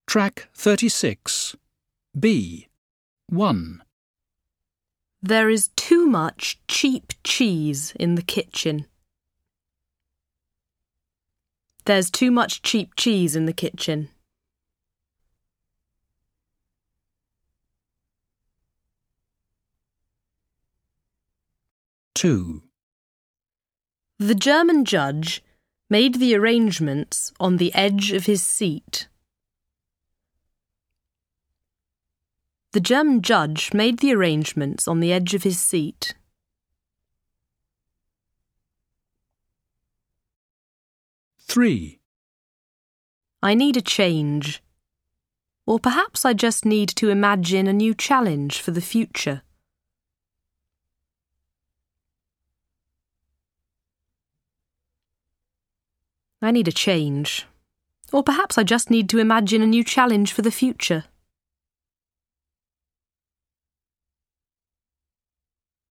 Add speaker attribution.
Speaker 1: Track 36. B. 1.
Speaker 2: There is too much cheap cheese in the kitchen. There's too much cheap cheese in the kitchen.
Speaker 1: Two.
Speaker 2: The German judge made the arrangements on the edge of his seat. The German judge made the arrangements on the edge of his seat.
Speaker 1: 3.
Speaker 2: I need a change. Or perhaps I just need to imagine a new challenge for the future. I need a change. Or perhaps I just need to imagine a new challenge for the future.